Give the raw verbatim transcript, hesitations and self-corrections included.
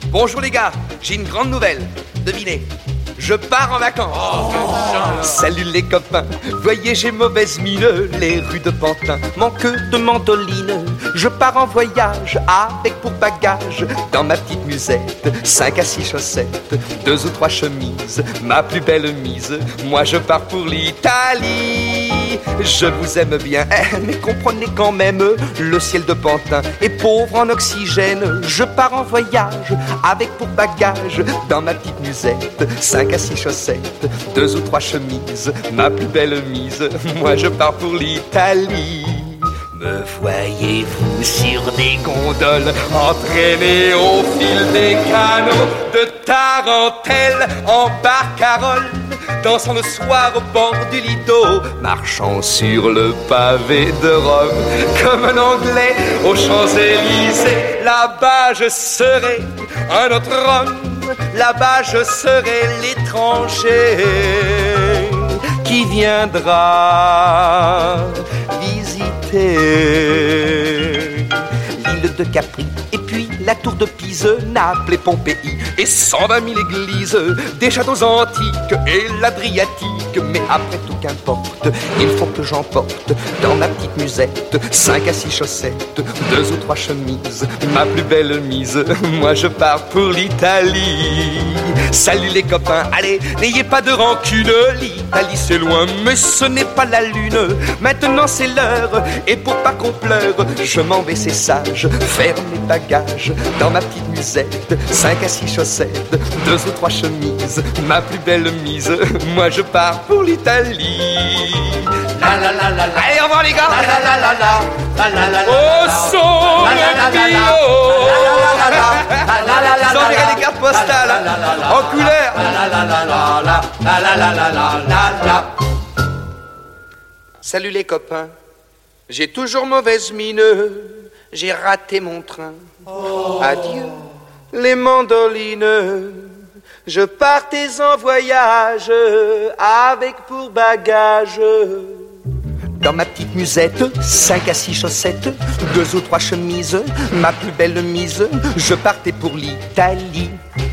Bonjour les gars, j'ai une grande nouvelle. Devinez, je pars en vacances. Oh, salut les copains, voyez j'ai mauvaise mine. Les rues de Pantin manquent de mandoline. Je pars en voyage avec pour bagage dans ma petite musette cinq à six chaussettes, deux ou trois chemises, ma plus belle mise. Moi je pars pour l'Italie. Je vous aime bien, mais comprenez quand même, le ciel de Pantin est pauvre en oxygène. Je pars en voyage avec pour bagage dans ma petite musette cinq à six chaussettes, deux ou trois chemises, ma plus belle mise. Moi je pars pour l'Italie. Me voyez-vous sur des gondoles, entraîné au fil des canaux de Tarentelle en barcarolle, dansant le soir au bord du Lido, marchant sur le pavé de Rome comme un Anglais aux Champs-Élysées. Là-bas je serai un autre homme, là-bas je serai l'étranger qui viendra visiter l'île de Capri et puis la tour de Pise, Naples et Pompéi et cent vingt mille églises, des châteaux antiques et l'Adriatique. Mais après tout qu'importe, il faut que j'emporte dans ma petite musette cinq à six chaussettes, deux ou trois chemises, ma plus belle mise. Moi je pars pour l'Italie. Salut les copains, allez, n'ayez pas de rancune. L'Italie c'est loin, mais ce n'est pas la lune. Maintenant c'est l'heure, et pour pas qu'on pleure, je m'en vais, c'est sage, faire mes bagages dans ma petite musette cinq à six chaussettes, deux ou trois chemises, ma plus belle mise. Moi je pars pour l'Italie. La la la la la. Allez, au revoir les gars. La la la la la. La la la la. Oh son bio. Vous enverrez des cartes postales en couleur. La la la la la. La la la la la la. Salut les copains. J'ai toujours mauvaise mine. J'ai raté mon train. Adieu les mandolines. Je partais en voyage avec pour bagage dans ma petite musette cinq à six chaussettes, deux ou trois chemises, ma plus belle mise. Je partais pour l'Italie.